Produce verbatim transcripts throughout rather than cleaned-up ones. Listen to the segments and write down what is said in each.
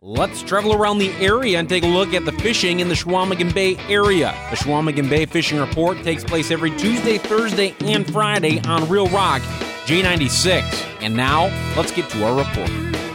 Let's travel around the area and take a look at the fishing in the Chequamegon Bay area. The Chequamegon Bay Fishing Report takes place every Tuesday, Thursday, and Friday on Real Rock J ninety-six. And now, let's get to our report.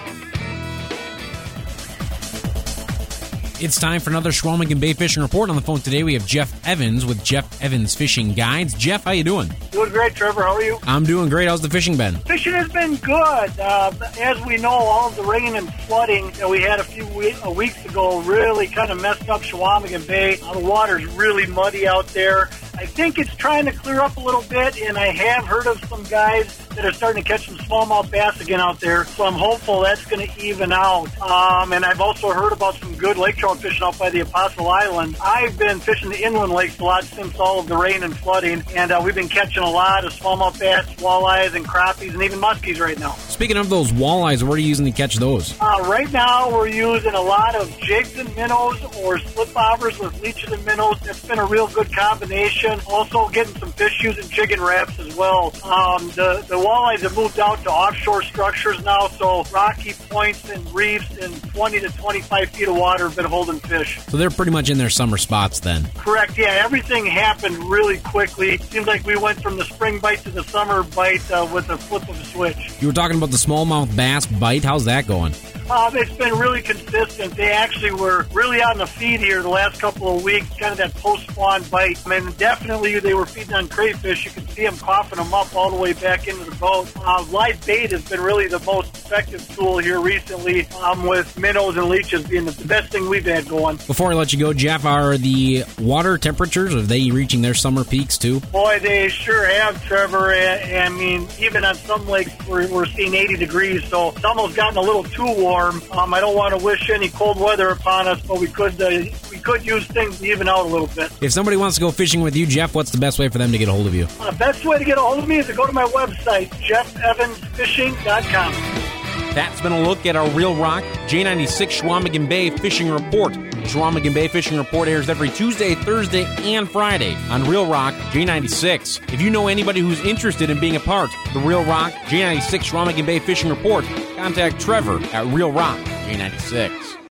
It's time for another Chequamegon Bay Fishing Report. On the phone today, we have Jeff Evans with Jeff Evans Fishing Guides. Jeff, how you doing? Doing great, Trevor. How are you? I'm doing great. How's the fishing been? Fishing has been good. Uh, as we know, all of the rain and flooding that we had a few we- uh, weeks ago really kind of messed up Chequamegon Bay. Uh, the water's really muddy out there. I think it's trying to clear up a little bit, and I have heard of some guys that are starting to catch some smallmouth bass again out there, so I'm hopeful that's going to even out. Um, and I've also heard about some good lake trout fishing out by the Apostle Island. I've been fishing the inland lakes a lot since all of the rain and flooding, and uh, we've been catching a lot of smallmouth bass, walleyes, and crappies, and even muskies right now. Speaking of those walleyes, what are you using to catch those? Uh, right now, we're using a lot of jigs and minnows or slip bobbers with leeches and minnows. It's been a real good combination. Also getting some fish using jig and wraps as well. Um, the, the walleyes have moved out to offshore structures now, so rocky points and reefs in twenty to twenty-five feet of water have been holding fish. So they're pretty much in their summer spots then? Correct, yeah. Everything happened really quickly. Seems like we went from the spring bite to the summer bite uh, with a flip of a switch. You were talking about the smallmouth bass bite. How's that going? Um, it's been really consistent. They actually were really on the feed here the last couple of weeks, kind of that post-spawn bite. I mean, definitely they were feeding on crayfish. You can see them coughing them up all the way back into the boat. Uh, live bait has been really the most effective tool here recently, um, with minnows and leeches being the best thing we've had going. Before I let you go, Jeff, are the water temperatures, are they reaching their summer peaks too? Boy, they sure have, Trevor. I mean, even on some lakes, we're, we're seeing eighty degrees, so it's almost gotten a little too warm. Um, I don't want to wish any cold weather upon us, but we could uh, we could use things to even out a little bit. If somebody wants to go fishing with you, Jeff, what's the best way for them to get a hold of you? The uh, best way to get a hold of me is to go to my website, jeff evans fishing dot com. That's been a look at our Real Rock J ninety-six Chequamegon Bay Fishing Report. The Chequamegon Bay Fishing Report airs every Tuesday, Thursday, and Friday on Real Rock J ninety-six. If you know anybody who's interested in being a part of the Real Rock J ninety-six Chequamegon Bay Fishing Report, contact Trevor at Real Rock J ninety-six.